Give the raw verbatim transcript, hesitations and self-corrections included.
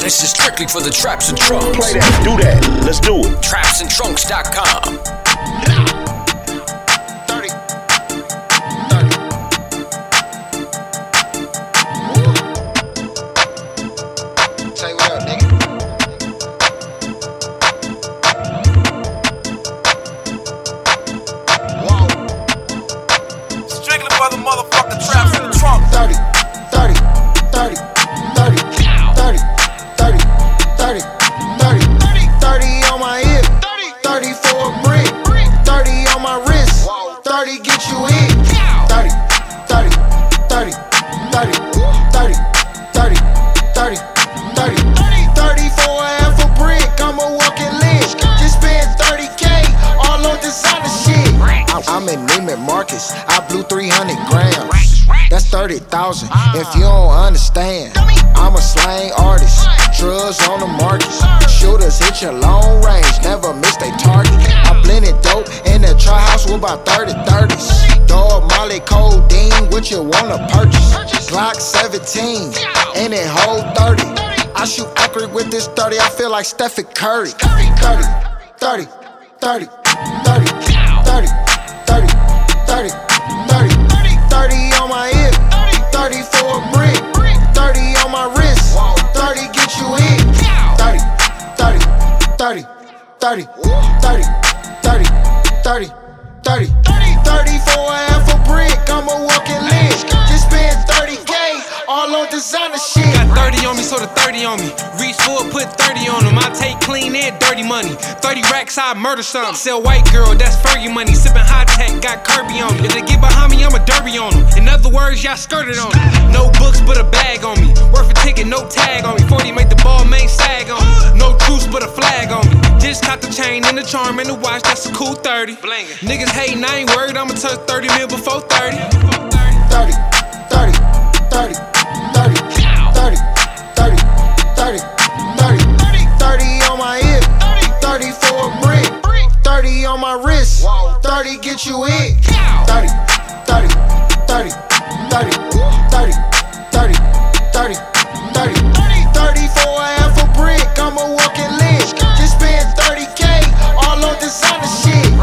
This is strictly for the Traps and Trunks. Play that, do that, let's do it. traps and trunks dot com. thirty. thirty. Say what up, nigga. Whoa. Strictly for the motherfucking Traps and Trunks. thirty. thirty. thirty. thirty. thirty. thirty. thirty. thirty. thirty on my hip. thirty for a brick. thirty on my wrist. thirty get you in. thirty. thirty. thirty. thirty. thirty. thirty. thirty. thirty. thirty for a half a brick. I'm a walking lick. Just spent thirty K all on designer shit. I'm in Neiman Marcus. I blew three hundred grams. That's thirty thousand. If you don't understand, I'm a slang artist. Drugs on the market. Shooters hit your long range. Never miss they target. I blended dope in the try house with about thirty thirties. Dog, Molly, codeine, what you wanna purchase? Glock seventeen, and it hold thirty. I shoot accurate with this thirty. I feel like Stephen Curry. thirty, thirty, thirty, thirty, thirty, thirty, thirty, thirty, thirty on my hip, thirty for a brick, thirty on my wrist, thirty get you in. thirty, thirty, thirty, thirty, thirty, thirty, thirty, thirty, thirty for a half a brick. I'm a walking lick. Just spent thirty K all on designer shit. Got thirty on me, so the thirty on me. Reach for it, put thirty on them. I take clean and dirty money. thirty racks, I murder some. Sell white girl, that's Fergie money. Sippin' hot tech, got Kirby on me. If they get behind me, I'm a derby on them. In other words, y'all skirted on me. No books, but a bag on me. Worth a ticket, no tag on me. forty make the ball main sag on me. No truce, but a flag on me. Just caught the chain and the charm and the watch, that's a cool thirty. Niggas hatin', I ain't worried, I'ma touch thirty mil before thirty. thirty, thirty, thirty, thirty, thirty, thirty, thirty, thirty, thirty on my hip, thirty for a brick, thirty on my wrist, thirty get you in. thirty.